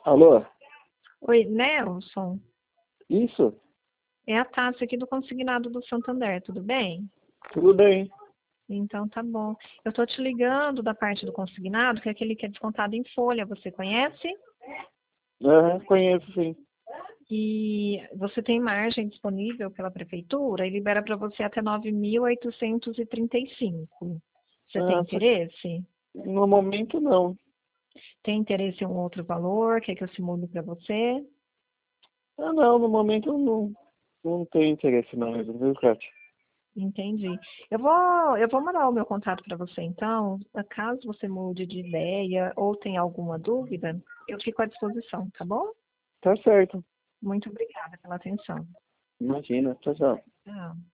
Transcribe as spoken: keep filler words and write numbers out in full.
Alô? Oi, Nelson. Isso? É a Tássia aqui do Consignado do Santander, tudo bem? Tudo bem. Então tá bom. Eu tô te ligando da parte do consignado, que é aquele que é descontado em folha, você conhece? Aham, conheço sim. E você tem margem disponível pela prefeitura e libera para você até nove mil oitocentos e trinta e cinco. Você tem Ah, só que interesse? no momento não. Tem interesse em um outro valor? Quer que eu simule para você? Ah, não, no momento eu não, não tenho interesse mais, viu, Kátia? Entendi. Eu vou, eu vou mandar o meu contato para você, então. Caso você mude de ideia ou tenha alguma dúvida, eu fico à disposição, tá bom? Tá certo. Muito obrigada pela atenção. Imagina, tchau, tchau. Tchau.